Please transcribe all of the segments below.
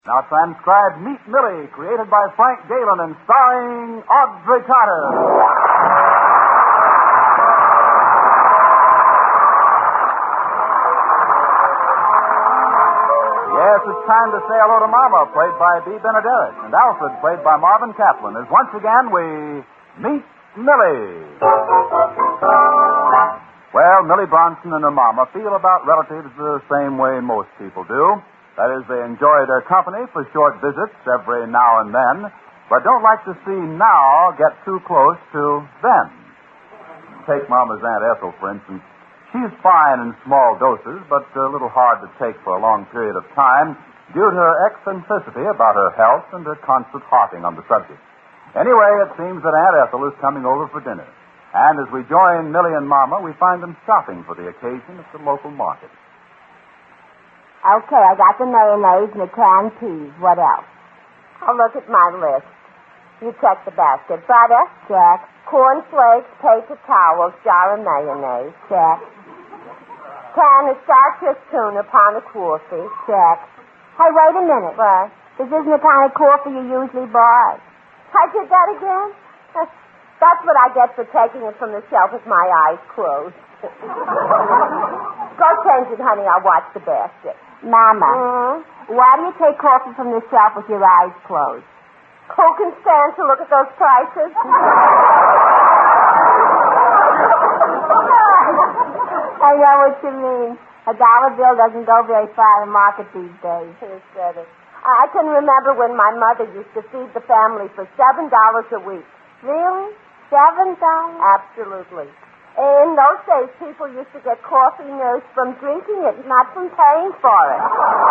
Now transcribed Meet Millie, created by Frank Galen and starring Audrey Carter. Yes, it's time to say hello to Mama, played by Bea Benaderet, and Alfred, played by Marvin Kaplan, as once again we meet Millie. Well, Millie Bronson and her Mama feel about relatives the same way most people do. That is, they enjoy their company for short visits every now and then, but don't like to see now get too close to then. Take Mama's Aunt Ethel, for instance. She's fine in small doses, but a little hard to take for a long period of time due to her eccentricity about her health and her constant harping on the subject. Anyway, it seems that Aunt Ethel is coming over for dinner. And as we join Millie and Mama, we find them shopping for the occasion at the local market. Okay, I got the mayonnaise and the canned peas. What else? I'll look at my list. You check the basket. Butter? Check. Cornflakes, paper towels, jar of mayonnaise. Check. Can of starfish tuna, pound of coffee. Check. Hey, wait a minute. What? This isn't the kind of coffee you usually buy. I did that again? That's what I get for taking it from the shelf with my eyes closed. Go change it, honey. I'll watch the basket. Mama, why do you take coffee from the shelf with your eyes closed? Who can stand to look at those prices? I know what you mean. A dollar bill doesn't go very far in the market these days. Who said it? I can remember when my mother used to feed the family for $7 a week. Really? $7? Absolutely. In those days, people used to get coffee nurse from drinking it, not from paying for it.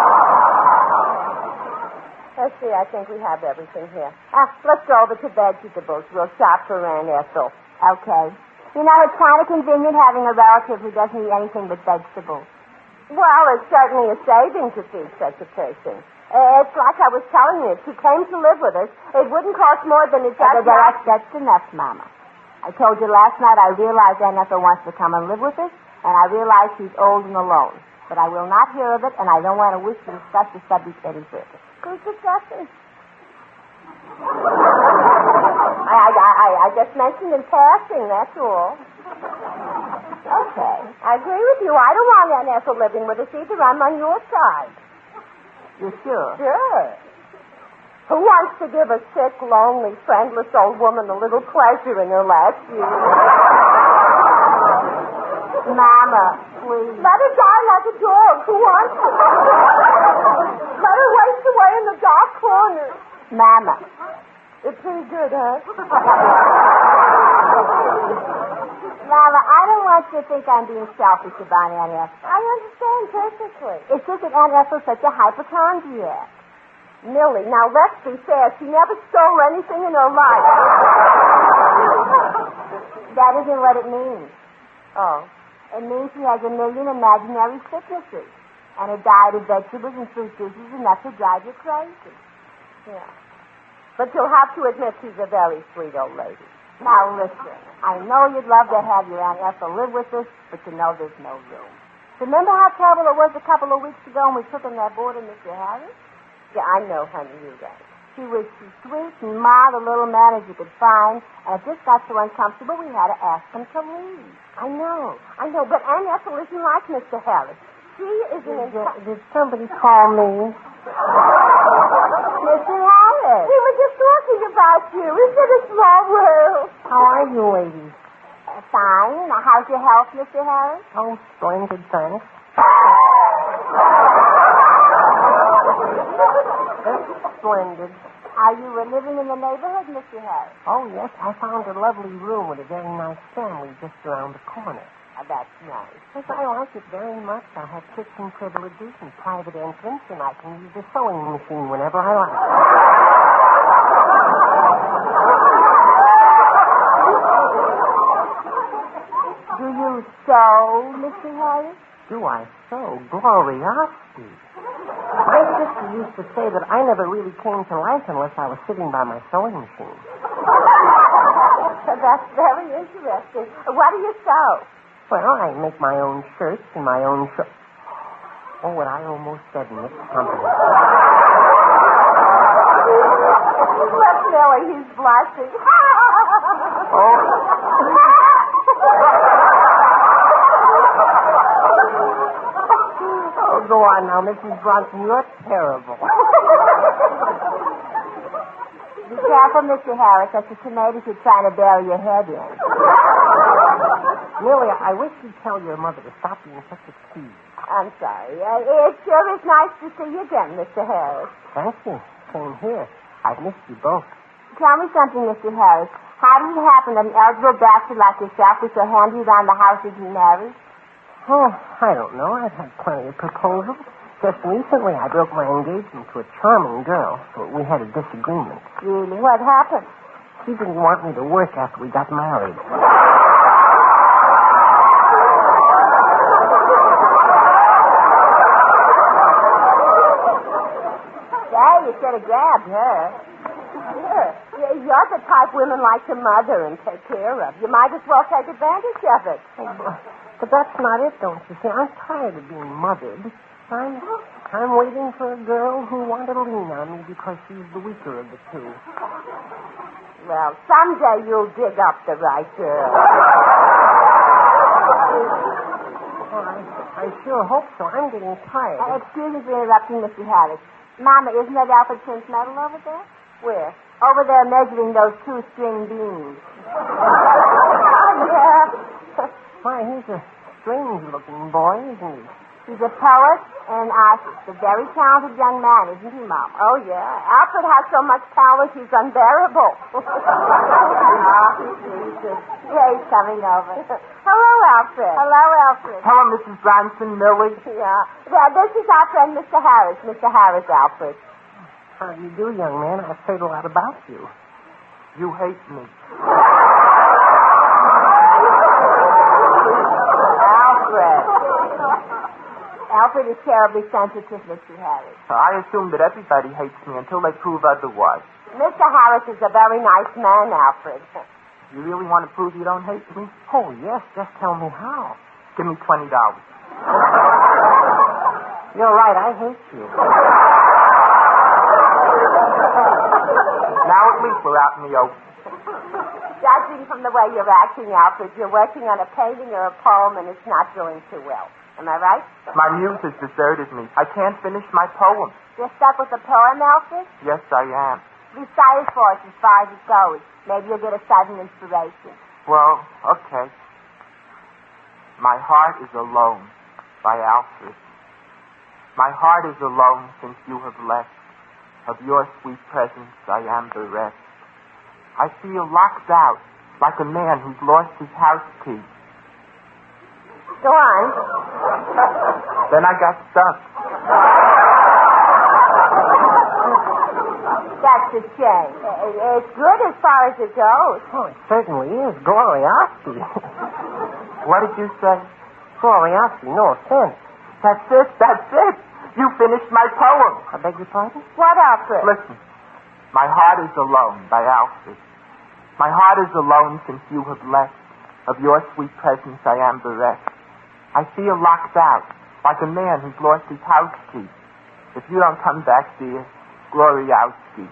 Let's see, I think we have everything here. Let's go over to vegetables. We'll shop for Aunt Ethel. Okay. You know, it's kind of convenient having a relative who doesn't eat anything but vegetables. Well, it's certainly a saving to feed such a person. It's like I was telling you, if she came to live with us, it wouldn't cost more than it does now. That's enough, Mama. I told you last night I realized Aunt Ethel wants to come and live with us, and I realize she's old and alone. But I will not hear of it, and I don't want to wish to discuss the subject any further. Who's discussing? I just mentioned in passing, that's all. Okay, I agree with you. I don't want Aunt Ethel living with us either. I'm on your side. You sure? Sure. Who wants to give a sick, lonely, friendless old woman a little pleasure in her last years? Mama, please. Let her die like a dog. Who wants to? Let her waste away in the dark corner. Mama. It's pretty good, huh? Mama, I don't want you to think I'm being selfish about Aunt Ethel. I understand perfectly. It's just that Aunt Ethel's such a hypochondriac. Millie, now let's be fair. She never stole anything in her life. That isn't what it means. Oh. It means she has a million imaginary sicknesses. And a diet of vegetables and fruit juices is enough to drive you crazy. Yeah. But you'll have to admit she's a very sweet old lady. Now listen, I know you'd love to have your Aunt Ethel live with us, but you know there's no room. Remember how terrible it was a couple of weeks ago when we took in that boarder, Mr. Harris? Yeah, I know, honey, you're right. She was as sweet and mild a little man as you could find, and it just got so uncomfortable we had to ask him to leave. I know, but Aunt Ethel isn't like Mr. Harris. She isn't Did somebody call me? Mr. Harris. We were just talking about you. Isn't it a small world? How are you, ladies? Fine. Now, how's your health, Mr. Harris? Oh, splendid, thanks. Splendid. Are you living in the neighborhood, Mr. Harris? Oh, yes. I found a lovely room with a very nice family just around the corner. That's nice. Yes, I like it very much. I have kitchen privileges and private entrance, and I can use the sewing machine whenever I like. Do you sew, Mr. Harris? Do I sew? Gloriosity. My sister used to say that I never really came to life unless I was sitting by my sewing machine. That's very interesting. What do you sew? Well, I make my own shirts and my own Oh, what I almost said in this company. blushing. Oh. Oh, go on now, Mrs. Bronson. You're terrible. Be careful, Mr. Harris. That's the tomatoes you're trying to bury your head in. Millie, I wish you'd tell your mother to stop being such a tease. I'm sorry. It sure is nice to see you again, Mr. Harris. Thank you. Same here. I've missed you both. Tell me something, Mr. Harris. How did it happen that an eligible bachelor like yourself was so handy around the house as you married? Oh, I don't know. I've had plenty of proposals. Just recently, I broke my engagement to a charming girl, but we had a disagreement. Really? What happened? She didn't want me to work after we got married. Say, you should have grabbed her. Sure. You're the type women like to mother and take care of. You might as well take advantage of it. But that's not it, don't you see? I'm tired of being mothered. I'm waiting for a girl who wanted to lean on me because she's the weaker of the two. Well, someday you'll dig up the right girl. Well, I sure hope so. I'm getting tired. Excuse me for interrupting, Mr. Harris. Mama, isn't that Alfred Prince medal over there? Where? Over there measuring those 2-string beans. Yeah. Why, he's a strange-looking boy, isn't he? He's a poet and an artist. A very talented young man, isn't he, Mama? Oh, yeah. Alfred has so much talent, he's unbearable. Yeah, he's coming over. Hello, Alfred. Hello, Alfred. Hello, Mrs. Bronson, Millie. Yeah. This is our friend, Mr. Harris. Mr. Harris, Alfred. How do you do, young man? I've heard a lot about you. You hate me. Alfred is terribly sensitive, Mr. Harris. I assume that everybody hates me until they prove otherwise. Mr. Harris is a very nice man, Alfred. You really want to prove you don't hate me? Oh, yes. Just tell me how. Give me $20. You're right. I hate you. Now at least we're out in the open. Judging from the way you're acting, Alfred, you're working on a painting or a poem and it's not doing too well. Am I right? My muse has deserted me. I can't finish my poem. You're stuck with the poem, Alfred? Yes, I am. Recite it for us as far as it goes. Maybe you'll get a sudden inspiration. Well, okay. My heart is alone by Alfred. My heart is alone since you have left. Of your sweet presence I am bereft. I feel locked out like a man who's lost his house key. Go on. Then I got stuck. That's a shame. It's good as far as it goes. Oh, it certainly is. Gloriosity. What did you say? Gloriosity, no offense. That's it. That's it. You finished my poem. I beg your pardon? What, Alfred? Listen. My heart is alone by Alfred. My heart is alone since you have left. Of your sweet presence I am bereft. I feel locked out like a man who's lost his house key. If you don't come back, dear, Gloriowski.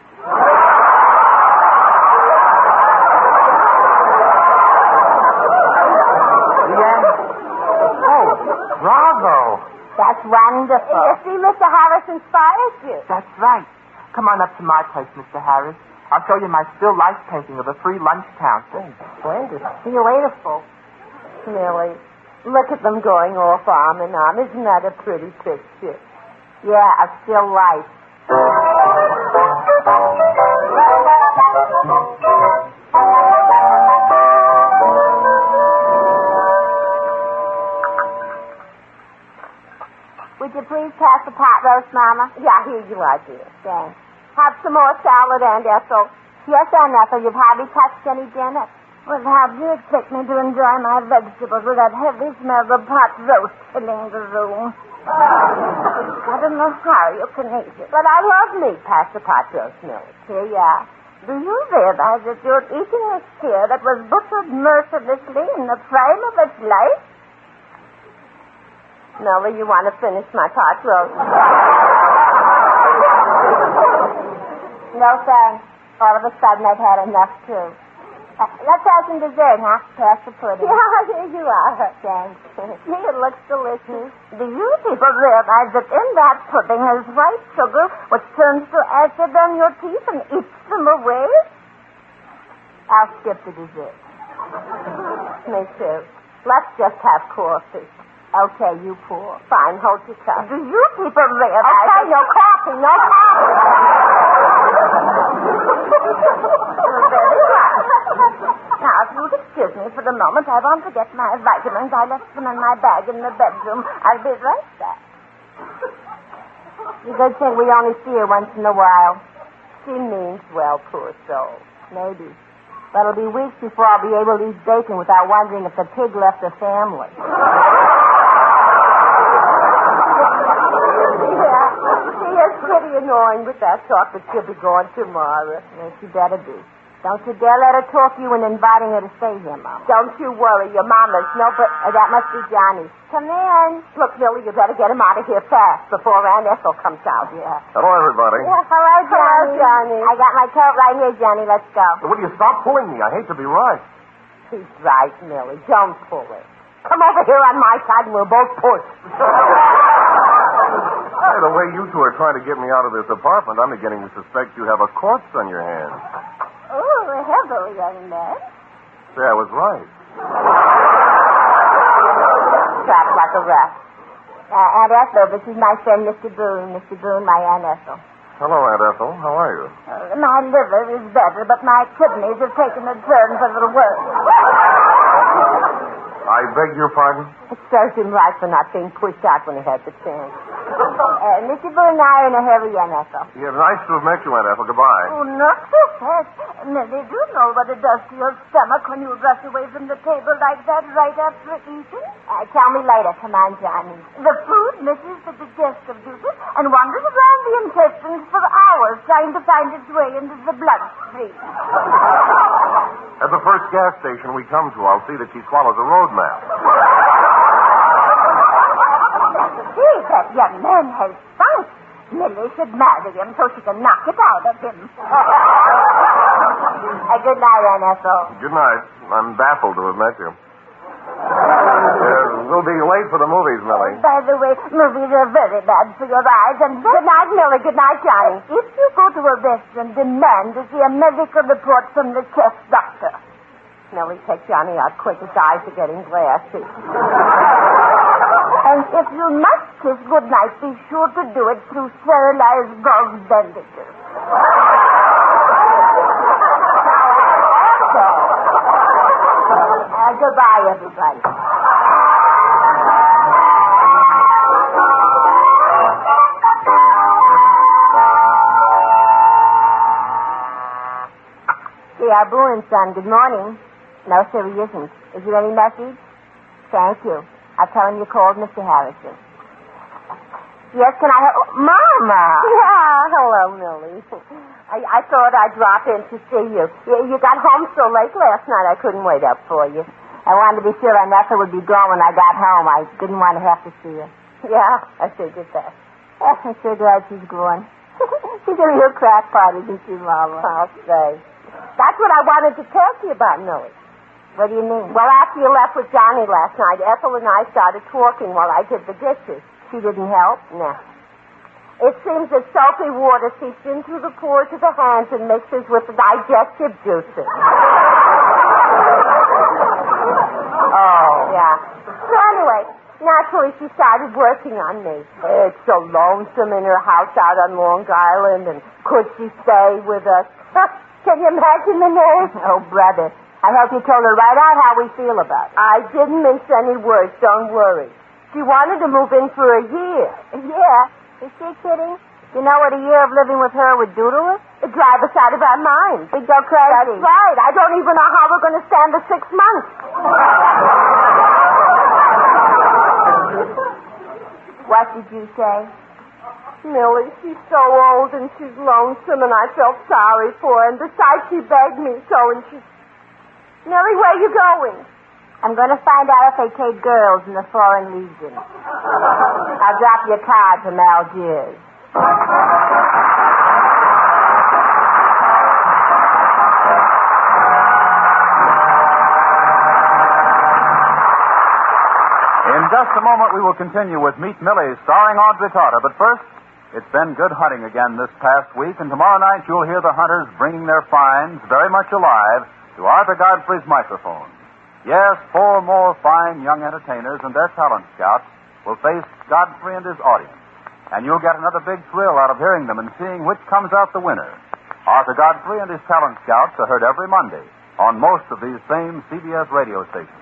The end. Oh, bravo. That's wonderful. You see, Mr. Harris inspires you. That's right. Come on up to my place, Mr. Harris. I'll show you my still life painting of a free lunch counter. Oh, splendid. See you later, folks. Millie, look at them going off arm in arm. Isn't that a pretty picture? Yeah, a still life. Would you please pass the pot roast, Mama? Yeah, here you are, dear. Thanks. Have some more salad, Aunt Ethel. Yes, Aunt Ethel, you've hardly touched any dinner. Well, how do you expect me to enjoy my vegetables with that heavy smell of pot roast filling the room? I don't know how you can eat it. But I love meat. Pass the pot roast, Millie. Here you are. Do you realize that you're eating a steer that was butchered mercilessly in the prime of its life? Millie, you want to finish my pot roast? No, thanks. All of a sudden, I've had enough, too. Let's have some dessert, huh? Pass the pudding. Yeah, here you are. Thanks. Gee, it looks delicious. Do you people realize that in that pudding is white sugar, which turns to acid on your teeth and eats them away? I'll skip the dessert. Me too. Let's just have coffee. Okay, you pour. Fine, hold your cup. Do you people realize... Okay, no coffee, no coffee. Very well. Now, if you'll excuse me for the moment, I want to get my vitamins. I left them in my bag in the bedroom. I'll be right back. You good thing we only see her once in a while. She means well, poor soul. Maybe. But it'll be weeks before I'll be able to eat bacon without wondering if the pig left the family. Yeah, she is pretty annoying with that talk, but she'll be gone tomorrow. Yes, she better be. Don't you dare let her talk you into inviting her to stay here, Mama. Don't you worry, your mama's no, but That must be Johnny. come in. Look, Millie, you better get him out of here fast before Aunt Ethel comes out. Yeah. Hello, everybody. Yeah, hello, Johnny. Hello, Johnny. I got my coat right here, Johnny. Let's go. Will you stop pulling me? I hate to be right. He's right, Millie. Don't pull it. Come over here on my side and we'll both push. Hey, the way you two are trying to get me out of this apartment, I'm beginning to suspect you have a corpse on your hands. Oh, hello, young man. Say, I was right. Trapped like a rat. Aunt Ethel, this is my friend, Mr. Boone. Mr. Boone, my Aunt Ethel. Hello, Aunt Ethel. How are you? My liver is better, but my kidneys have taken a turn for the worse. I beg your pardon? It serves him right for not being pushed out when he had the chance. Mr. Boone and I are in a hurry, Aunt Ethel. Yeah, nice to have met you, Aunt Ethel. Goodbye. Oh, not so fast. Millie, do you know what it does to your stomach when you rush away from the table like that right after eating? Tell me later. Come on, Johnny. The food misses the digestive duty and wanders around the intestines for hours trying to find its way into the bloodstream. At the first gas station we come to, I'll see that she swallows a road map. See, that young man has spunk. Millie should marry him so she can knock it out of him. Good night, Aunt Ethel. Good night. I'm baffled to have met you. We'll be late for the movies, Millie. By the way, movies are very bad for your eyes. And Good night, Millie. Good night, Johnny. if you go to a restaurant, demand to see a medical report from the chef doctor. Millie, take Johnny out quick. His eyes are getting glassy. And if you must kiss goodnight, be sure to do it through sterilized gauze bandages. Goodbye, everybody. C.R. Boone, son. Good morning. No, sir, he isn't. Is there any message? Thank you. I'll tell him you called Mr. Harrison. Yes, can I help? Oh, Mama! Yeah, hello, Millie. I thought I'd drop in to see you. You got home so late last night I couldn't wait up for you. I wanted to be sure Aunt Ethel would be gone when I got home. I didn't want to have to see her. Yeah, I figured that. I'm sure glad she's gone. She's a real crackpot, isn't she, Mama? I'll say. That's what I wanted to talk to you about, Millie. What do you mean? Well, after you left with Johnny last night, Ethel and I started talking while I did the dishes. She didn't help? No. It seems that soapy water seeps in through the pores of the hands and mixes with the digestive juices. Oh. Yeah. So anyway, naturally she started working on me. It's so lonesome in her house out on Long Island, and could she stay with us? Can you imagine the nerve? Oh, brother. I hope you told her right out how we feel about it. I didn't mince any words, don't worry. She wanted to move in for a year. Yeah. Is she kidding? You know what a year of living with her would do to us? It'd drive us out of our minds. We'd go crazy. That's right. I don't even know how we're going to stand the 6 months. What did you say? Millie, she's so old and she's lonesome, and I felt sorry for her. And besides, she begged me so, and she... Millie, where are you going? I'm going to find out if they take girls in the Foreign Legion. I'll drop you a card from Algiers. just a moment, we will continue with Meet Millie, starring Audrey Carter. But first, it's been good hunting again this past week, and tomorrow night you'll hear the hunters bringing their finds very much alive to Arthur Godfrey's microphone. Yes, 4 more fine young entertainers and their talent scouts will face Godfrey and his audience. And you'll get another big thrill out of hearing them and seeing which comes out the winner. Arthur Godfrey and his talent scouts are heard every Monday on most of these same CBS radio stations.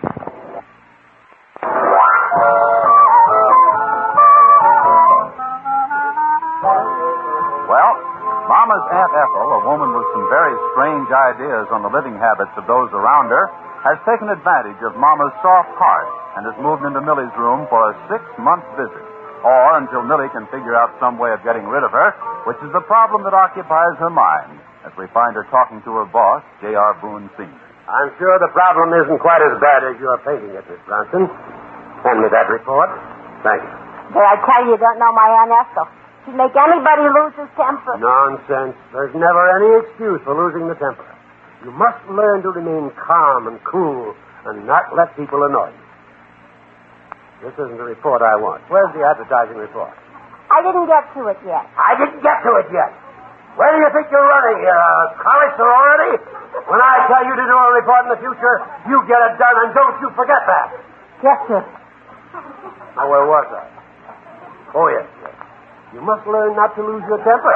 Well, Mama's Aunt Ethel, a woman with some very strange ideas on the living habits of those around her, has taken advantage of Mama's soft heart and has moved into Millie's room for a 6-month visit. Or until Millie can figure out some way of getting rid of her, which is the problem that occupies her mind, as we find her talking to her boss, J.R. Boone Sr. I'm sure the problem isn't quite as bad as you're painting it, Miss Bronson. Send me that report. Thank you. Did I tell you don't know my Aunt Ethel? She'd make anybody lose his temper. Nonsense. There's never any excuse for losing the temper. You must learn to remain calm and cool and not let people annoy you. This isn't the report I want. Where's the advertising report? I didn't get to it yet. I didn't get to it yet. Where do you think you're running here? A college sorority? When I tell you to do a report in the future, you get it done, and don't you forget that. Yes, sir. Now, where was I? Oh, yes. You must learn not to lose your temper.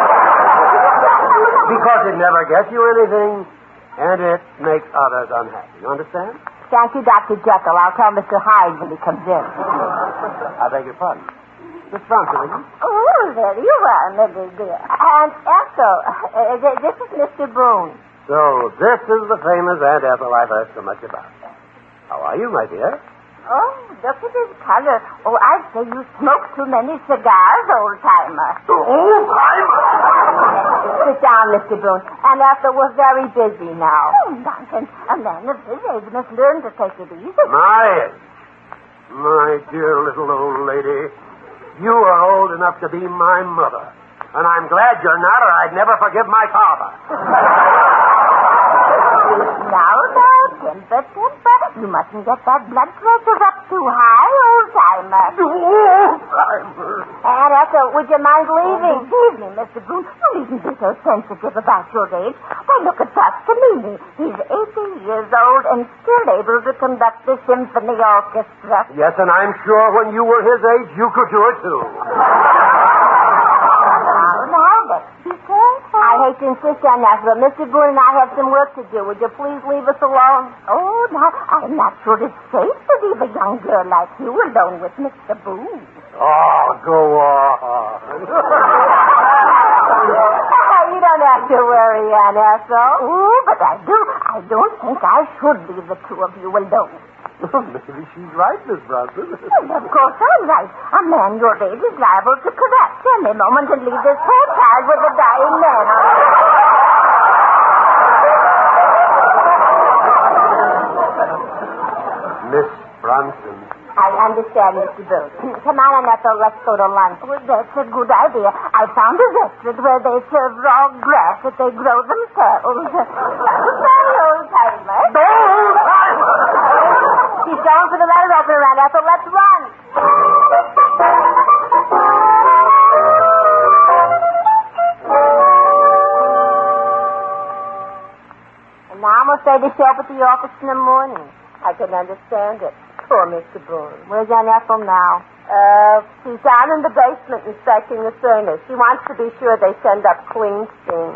Because it never gets you anything, and it makes others unhappy. You understand? Thank you, Dr. Jekyll. I'll tell Mr. Hyde when he comes in. I beg your pardon. Miss Bronson, again? Oh, there you are, Millie dear. Aunt Ethel, this is Mr. Boone. So, this is the famous Aunt Ethel I've heard so much about. How are you, my dear? Oh, look at his color. Oh, I'd say you smoke too many cigars, old-timer. Old-timer? Sit down, Mr. Boone. Aunt Ethel, we're very busy now. Oh, nonsense. A man of his age must learn to take it easy. My dear little old lady, you are old enough to be my mother. And I'm glad you're not, or I'd never forgive my father. Now, temper. You mustn't get that blood pressure up too high, old-timer. Old-timer? Aunt Ethel, would you mind leaving? Evening, Mr. Boone. You needn't be so sensitive about your age. Why, look at Toscanini. He's 80 years old and still able to conduct the symphony orchestra. Yes, and I'm sure when you were his age, you could do it, too. Now, let's be careful. I hate to insist on that, but Mr. Boone and I have some work to do. Would you please leave us alone? Oh, now, I'm not sure it's safe to leave a young girl like you alone with Mr. Boone. Oh, go on. You don't have to worry, Aunt Ethel. Oh, but I don't think I should leave the two of you alone. Maybe she's right, Miss Bronson. Well, of course I'm right. A man your age is liable to collapse any moment and leave this poor child with a dying man. Miss Bronson. I understand, Mr. Boone. Come on, Aunt Ethel, let's go to lunch. Well, that's a good idea. I found a restaurant where they serve raw grass that they grow themselves. Goodbye, old-timer. She's going for the letter opener, Aunt Ethel. Let's run. And now I'm afraid to show up at the office in the morning. I can understand it. Poor Mr. Boone. Where's Aunt Ethel now? She's down in the basement inspecting the furnace. She wants to be sure they send up clean steam.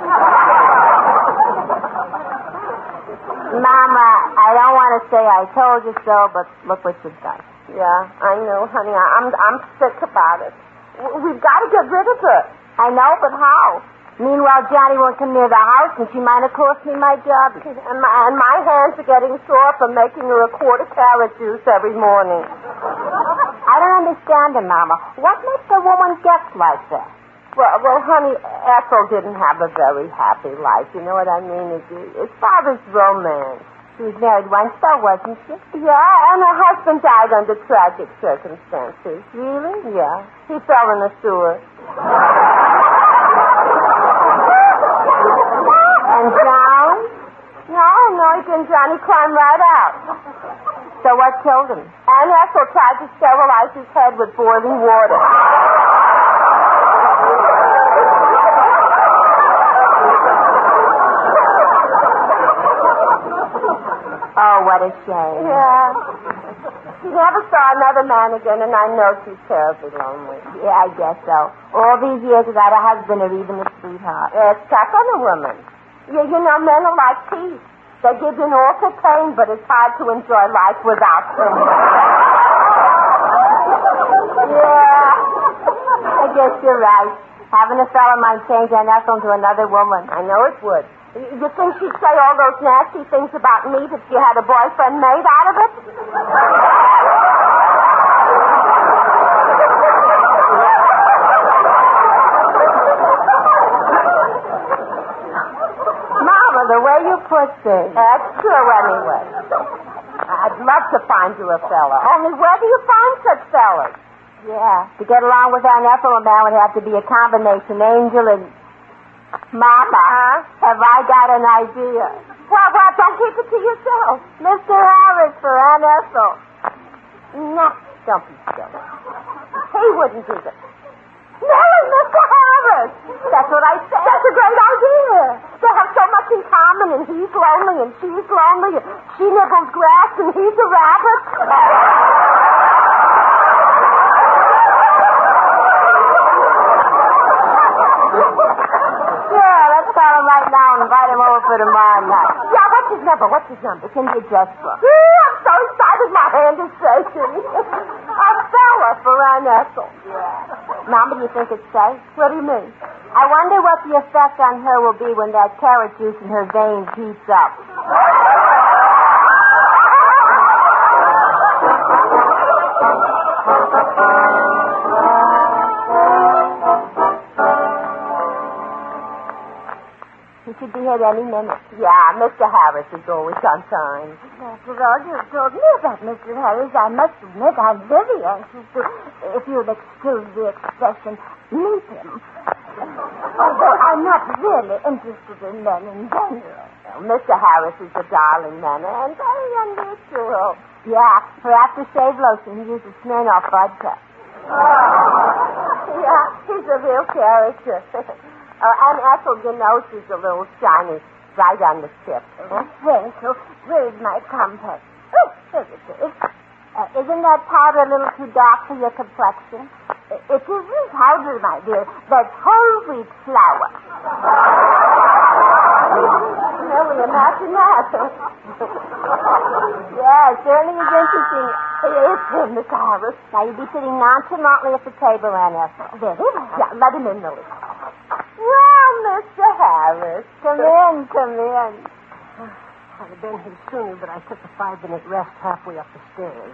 Mama, I don't want to say I told you so, but look what you've done. Yeah, I know, honey. I'm sick about it. We've got to get rid of her. I know, but how? Meanwhile, Johnny won't come near the house, and she might have cost me my job. And my hands are getting sore from making her a quart of carrot juice every morning. I don't understand it, Mama. What makes a woman get like that? Well, honey, Ethel didn't have a very happy life. You know what I mean? As far as romance. She was married once, though, wasn't she? Yeah, and her husband died under tragic circumstances. Really? Yeah. He fell in the sewer. And drowned? No, he didn't drown. He climbed right out. So what killed him? Aunt Ethel tried to sterilize his head with boiling water. Oh, what a shame. Yeah. She never saw another man again, and I know she's terribly lonely. Yeah, I guess so. All these years without a husband or even a sweetheart. It's tough on a woman. You know, men are like teeth. They give you an awful pain, but it's hard to enjoy life without them. Yeah, I guess you're right. Having a fella might change Aunt Ethel into another woman. I know it would. You think she'd say all those nasty things about me if she had a boyfriend made out of it? Mama, the way you put things. That's true, anyway. I'd love to find you a fella. Only where do you find such fellas? Yeah, to get along with Aunt Ethel, a man would have to be a combination, angel and... Mama, have I got an idea? Well, don't keep it to yourself. Mr. Harris for Aunt Ethel. No, don't be silly. He wouldn't do that. Really, Mr. Harris? That's what I said. That's a great idea. They have so much in common, and he's lonely, and she's lonely, and she nibbles grass, and he's a rabbit. Yeah, let's call him right now and invite him over for tomorrow night. Yeah, what's his number? It's in the address book. I'm so excited my hand is shaking. A fella for Aunt Ethel. Yeah. Mama, do you think it's safe? What do you mean? I wonder what the effect on her will be when that carrot juice in her veins heats up. He should be here any minute. Yeah, Mr. Harris is always on time. After all you've told me about Mr. Harris, I must admit I'm very anxious to, if you'll excuse the expression, meet him. Although I'm not really interested in men in general. Well, Mr. Harris is a darling man and very unusual. Yeah, for aftershave lotion, he uses Smirnoff vodka. Yeah, he's a real character. Aunt Ethel, you know she's a little shiny right on the tip. Thank you. Where's my compact? Oh, here it is. Isn't that powder a little too dark for your complexion? It isn't powder, my dear. That's whole wheat flour. Really, imagine that. Yeah, it certainly is interesting. It's him, Miss Harris. Now, you'll be sitting nonchalantly at the table, Aunt Ethel. Very well. Yeah, let him in, Millie. Well, Mr. Harris. Come in. I'd have been here sooner, but I took a 5-minute rest halfway up the stairs.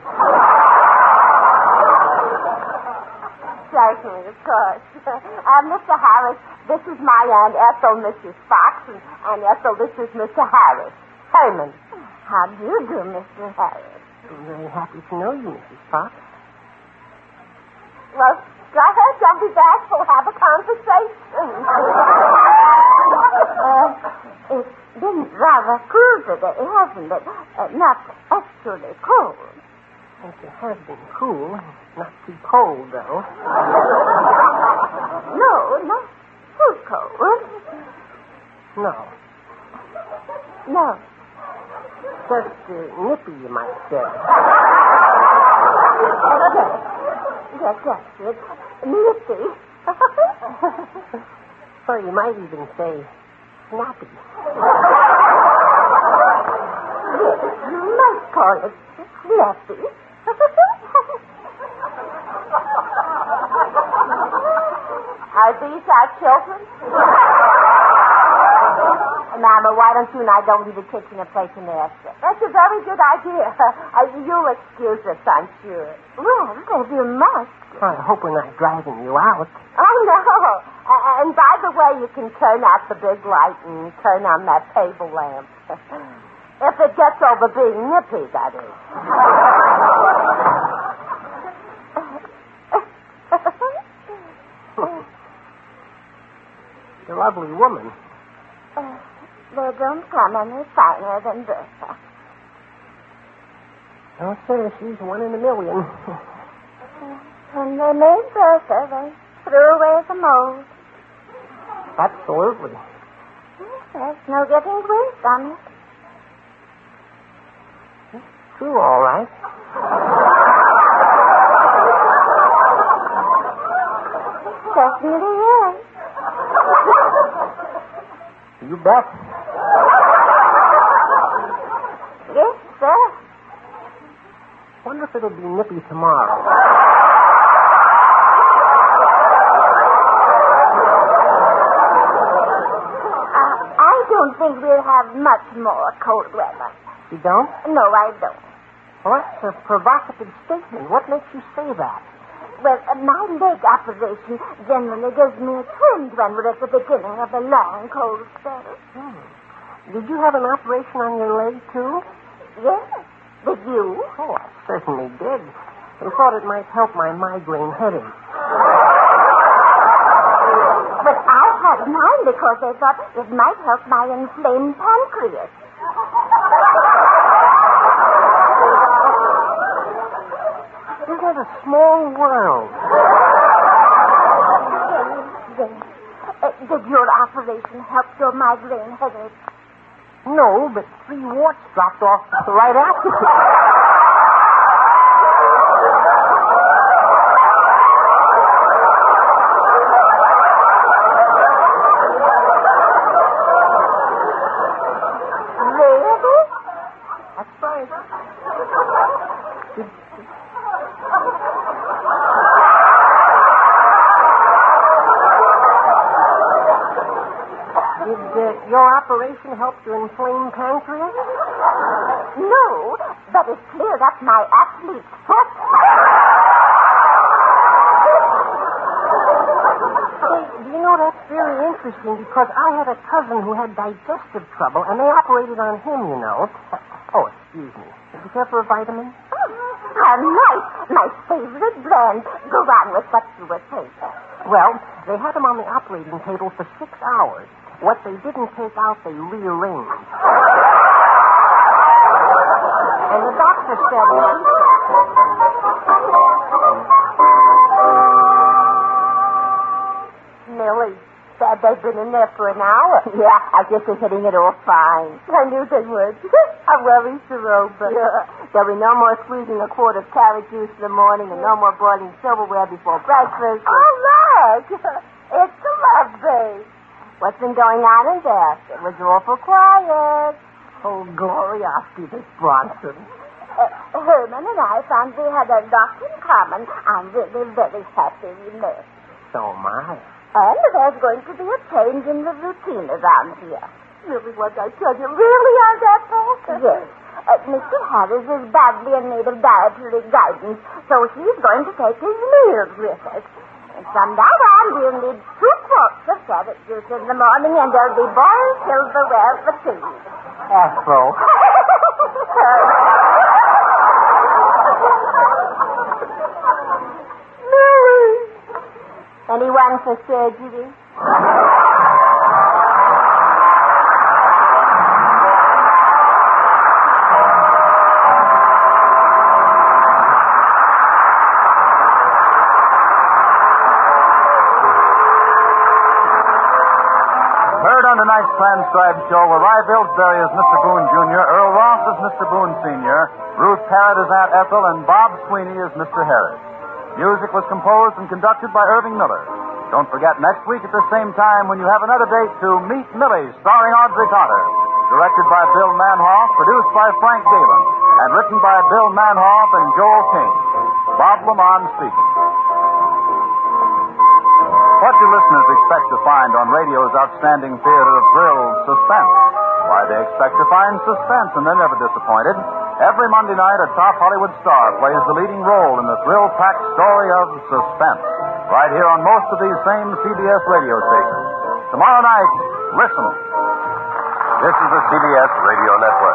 Certainly, of course. Mr. Harris, this is my Aunt Ethel, Mrs. Fox, and Aunt Ethel, this is Mr. Harris. Herman. How do you do, Mr. Harris? I'm very happy to know you, Mrs. Fox. Well, go ahead, don't be bashful. Have a conversation. It's been rather cool today, hasn't it? Not actually cold. Yes, it has been cool. Not too cold, though. No, not too cold. No. No. Just nippy, you might say. Yes, that's it. Nippy. Or you might even say snappy. You might call it snappy. Are these our children? Mama, why don't you and I go into the kitchen and play some after? That's a very good idea. You'll excuse us, I'm sure. Well, if you must. I hope we're not driving you out. Oh, no. And by the way, you can turn out the big light and turn on that table lamp. If it gets over being nippy, that is. You're a lovely woman. They don't come any finer than Bertha. No, sir, she's 1 in a million. When they made Bertha, they threw away the mold. Absolutely. There's no getting grease on it. True, all right. Certainly is. You bet. Yes, sir. Wonder if it'll be nippy tomorrow. I don't think we'll have much more cold weather. You don't? No, I don't. Well, that's a provocative statement. What makes you say that? Well, my leg operation generally gives me a twinge when we're at the beginning of a long, cold spell. Did you have an operation on your leg, too? Yes. Did you? Oh, I certainly did. I thought it might help my migraine headache. But I had mine because they thought it might help my inflamed pancreas. Isn't it a small world? Did your operation help your migraine headache? No, but 3 warts dropped off right after it. Really? That's right. Did your operation help your inflamed pancreas? No, but it cleared up my athlete's foot. Hey, you know, that's very interesting because I had a cousin who had digestive trouble, and they operated on him, you know. Oh, excuse me. Did you care for a vitamin? How nice. My favorite brand. Go on with what you were saying. Well, they had him on the operating table for 6 hours. What they didn't take out, they rearranged. And the doctor said... Millie said they'd been in there for an hour. Yeah, I guess they're hitting it all fine. I knew they would. I worry, Saroba. Yeah. There'll be no more squeezing a quart of carrot juice in the morning and no more boiling silverware before breakfast. Oh, look. It's a love babe. What's been going on in there? It was awful quiet. Oh, gloriosity, Miss Bronson. Herman and I found we had a lot in common. I'm really very happy we met. So am I. And there's going to be a change in the routine around here. Really, what I tell you, really, Aunt Ethel? Yes. Mr. Harris is badly in need of dietary guidance, so he's going to take his meals with us. And from now on, we'll need 2 quarts of carrot juice in the morning, and there'll be boiled silverware for tea. Afro. Anyone for surgery? Heard on tonight's transcribed show were Rye Billsbury as Mr. Boone Jr., Earl Ross as Mr. Boone Sr., Ruth Parrott as Aunt Ethel, and Bob Sweeney as Mr. Harris. Music was composed and conducted by Irving Miller. Don't forget next week at the same time when you have another date to Meet Millie, starring Audrey Cotter. Directed by Bill Manhoff, produced by Frank Galen, and written by Bill Manhoff and Joel King. Bob Lamont speaking. What do listeners expect to find on radio's outstanding theater of thrills, suspense? Why, they expect to find suspense, and they're never disappointed. Every Monday night, a top Hollywood star plays the leading role in the thrill-packed story of suspense. Right here on most of these same CBS radio stations. Tomorrow night, listen. This is the CBS Radio Network.